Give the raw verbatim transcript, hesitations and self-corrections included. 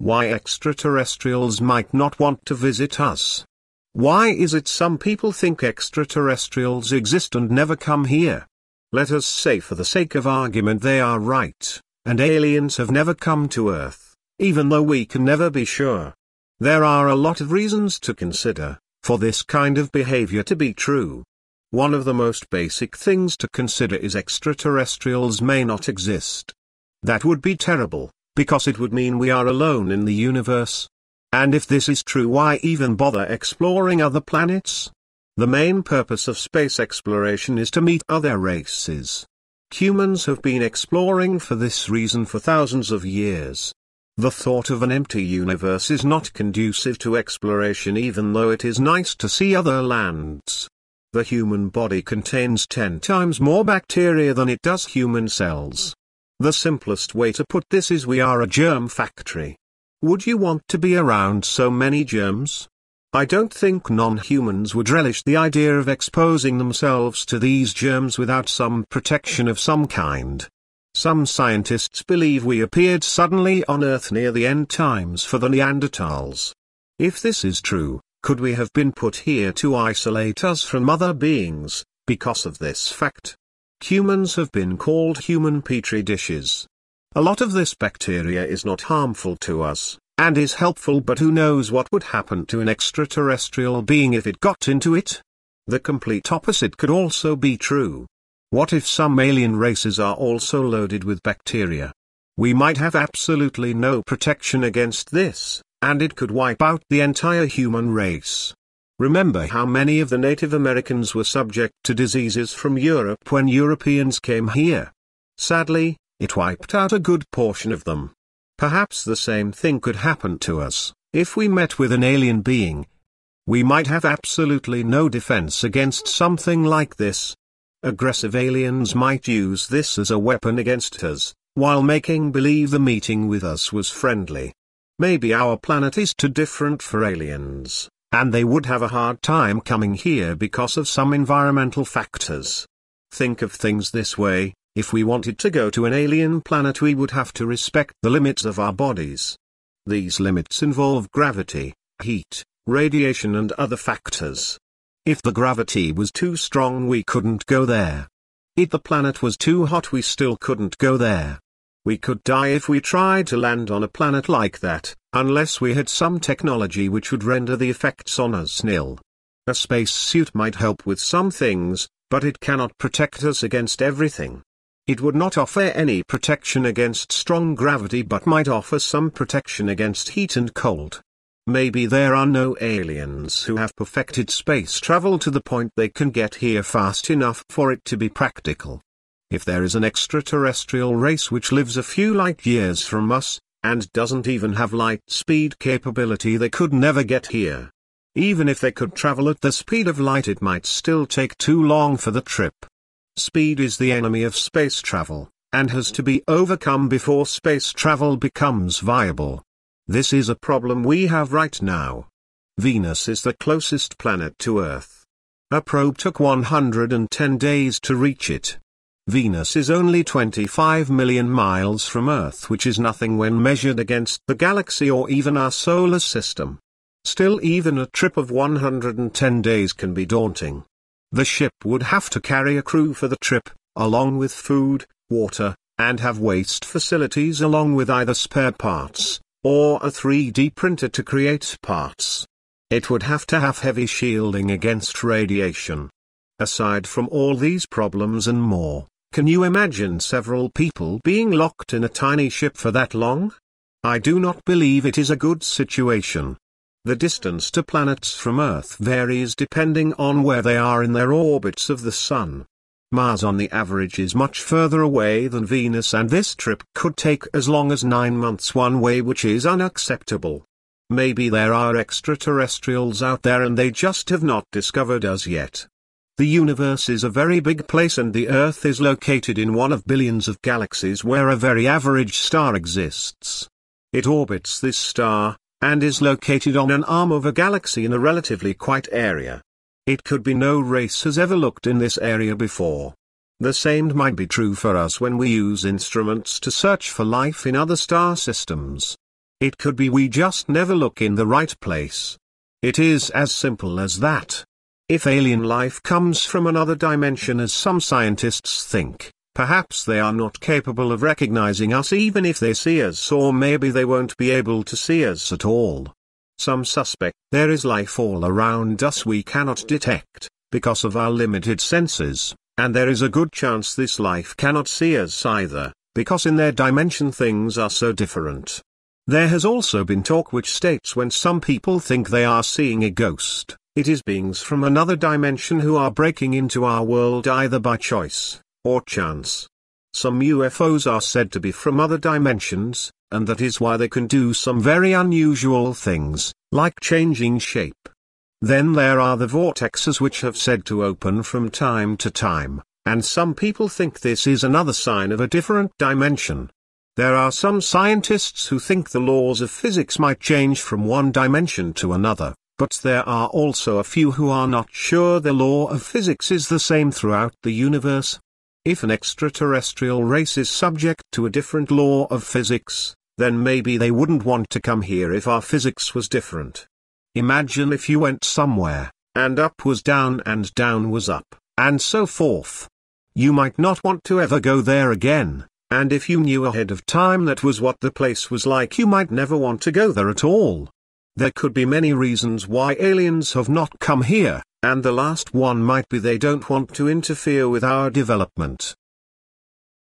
Why extraterrestrials might not want to visit us? Why is it some people think extraterrestrials exist and never come here? Let us say for the sake of argument they are right, and aliens have never come to Earth, even though we can never be sure. There are a lot of reasons to consider for this kind of behavior to be true. One of the most basic things to consider is extraterrestrials may not exist. That would be terrible, because it would mean we are alone in the universe. And if this is true, why even bother exploring other planets? The main purpose of space exploration is to meet other races. Humans have been exploring for this reason for thousands of years. The thought of an empty universe is not conducive to exploration, even though it is nice to see other lands. The human body contains ten times more bacteria than it does human cells. The simplest way to put this is we are a germ factory. Would you want to be around so many germs? I don't think non-humans would relish the idea of exposing themselves to these germs without some protection of some kind. Some scientists believe we appeared suddenly on Earth near the end times for the Neanderthals. If this is true, could we have been put here to isolate us from other beings, because of this fact? Humans have been called human petri dishes. A lot of this bacteria is not harmful to us, and is helpful, but who knows what would happen to an extraterrestrial being if it got into it? The complete opposite could also be true. What if some alien races are also loaded with bacteria? We might have absolutely no protection against this, and it could wipe out the entire human race. Remember how many of the Native Americans were subject to diseases from Europe when Europeans came here. Sadly, it wiped out a good portion of them. Perhaps the same thing could happen to us, if we met with an alien being. We might have absolutely no defense against something like this. Aggressive aliens might use this as a weapon against us, while making believe the meeting with us was friendly. Maybe our planet is too different for aliens, and they would have a hard time coming here because of some environmental factors. Think of things this way. If we wanted to go to an alien planet, we would have to respect the limits of our bodies. These limits involve gravity, heat, radiation and other factors. If the gravity was too strong, we couldn't go there. If the planet was too hot, we still couldn't go there. We could die if we tried to land on a planet like that, unless we had some technology which would render the effects on us nil. A space suit might help with some things, but it cannot protect us against everything. It would not offer any protection against strong gravity, but might offer some protection against heat and cold. Maybe there are no aliens who have perfected space travel to the point they can get here fast enough for it to be practical. If there is an extraterrestrial race which lives a few light years from us, and doesn't even have light speed capability, they could never get here. Even if they could travel at the speed of light, it might still take too long for the trip. Speed is the enemy of space travel, and has to be overcome before space travel becomes viable. This is a problem we have right now. Venus is the closest planet to Earth. A probe took one hundred ten days to reach it. Venus is only twenty-five million miles from Earth, which is nothing when measured against the galaxy or even our solar system. Still, even a trip of one hundred ten days can be daunting. The ship would have to carry a crew for the trip, along with food, water, and have waste facilities along with either spare parts, or a three D printer to create parts. It would have to have heavy shielding against radiation. Aside from all these problems and more, can you imagine several people being locked in a tiny ship for that long? I do not believe it is a good situation. The distance to planets from Earth varies depending on where they are in their orbits of the Sun. Mars on the average is much further away than Venus, and this trip could take as long as nine months one way, which is unacceptable. Maybe there are extraterrestrials out there and they just have not discovered us yet. The universe is a very big place, and the Earth is located in one of billions of galaxies where a very average star exists. It orbits this star, and is located on an arm of a galaxy in a relatively quiet area. It could be no race has ever looked in this area before. The same might be true for us when we use instruments to search for life in other star systems. It could be we just never look in the right place. It is as simple as that. If alien life comes from another dimension as some scientists think, perhaps they are not capable of recognizing us even if they see us, or maybe they won't be able to see us at all. Some suspect there is life all around us we cannot detect, because of our limited senses, and there is a good chance this life cannot see us either, because in their dimension things are so different. There has also been talk which states when some people think they are seeing a ghost, it is beings from another dimension who are breaking into our world either by choice or chance. Some U F Os are said to be from other dimensions, and that is why they can do some very unusual things, like changing shape. Then there are the vortexes which have said to open from time to time, and some people think this is another sign of a different dimension. There are some scientists who think the laws of physics might change from one dimension to another, but there are also a few who are not sure the law of physics is the same throughout the universe. If an extraterrestrial race is subject to a different law of physics, then maybe they wouldn't want to come here if our physics was different. Imagine if you went somewhere, and up was down and down was up, and so forth. You might not want to ever go there again. And if you knew ahead of time that was what the place was like, you might never want to go there at all. There could be many reasons why aliens have not come here, and the last one might be they don't want to interfere with our development.